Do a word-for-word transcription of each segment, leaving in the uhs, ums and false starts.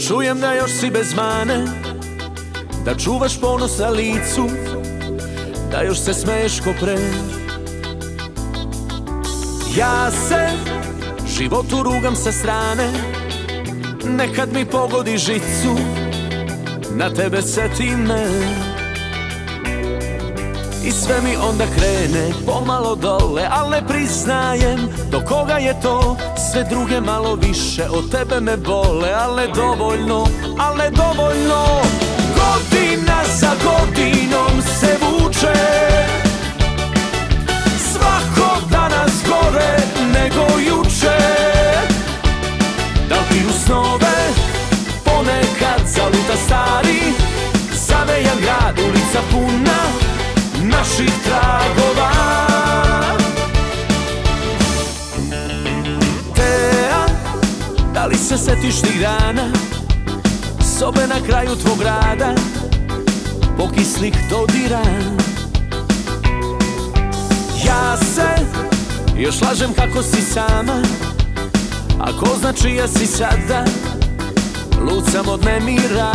čujem da još si bez mane, da čuvaš ponos na licu, da još se smeješ ko pre. Ja se životu rugam sa strane, nekad mi pogodi žicu, na tebe seti me. I sve mi onda krene pomalo dole, al ne priznajem do koga je to. Sve druge malo više od tebe me bole, al ne dovoljno, al ne dovoljno. Godina za godinom se vuče, svako danas gore nego juče. Da li ti u snove ponekad zaluta stari, zavejan grad, ulica puna naših tragova. Tea, da li se setiš tih dana, sobe na kraju tvog rada, pokislih dodira. Ja se još lažem kako si sama, a ko zna čija si sada, lud sam od nemira.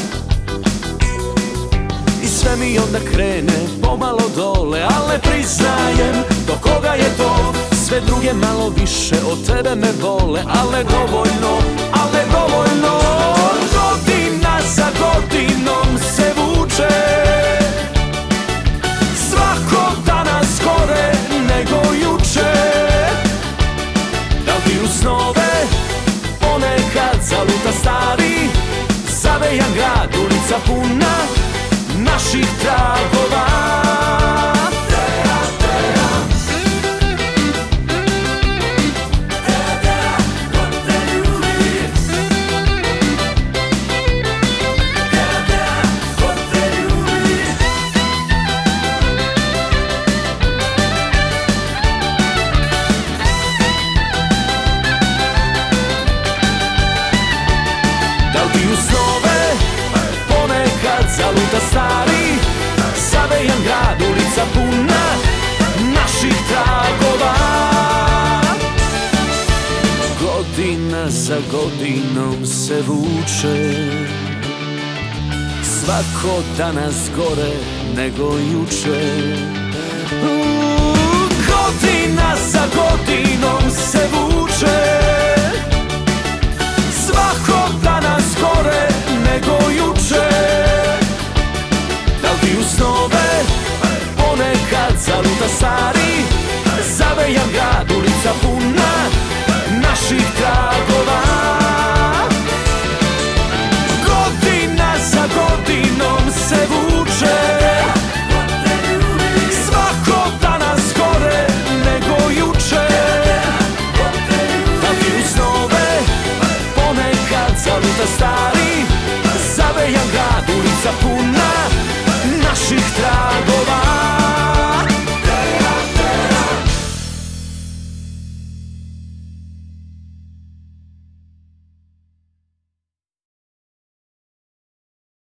I sve mi onda krene pomalo dole, al ne priznajem do koga je to. Sve druge malo više od tebe me bole, al ne dovoljno, al ne dovoljno. Godina za godinom se vuče, svako danas gore nego juče. Da li ti u snove ponekad zaluta stari, zavejan grad, ulica puna naših tragova. Tea, tea, tea, tea, ko te ljubi. Tea, tea, ko te ljubi. Da li ti u snove ponekad zaluta stari, zavejan grad, ulica puna naših tragova. Godina za godinom se vuče, svako danas gore nego juče. Godina za godinom se vuče, svako danas gore nego juče. Da li ti u snove ponekad zaluta stari, zavejan grad, ulica puna naših tragova. Godina za godinom se vuče, svako danas gore nego juče. Da li ti u snove ponekad zaluta stari, zavejan grad, ulica puna naših tragova.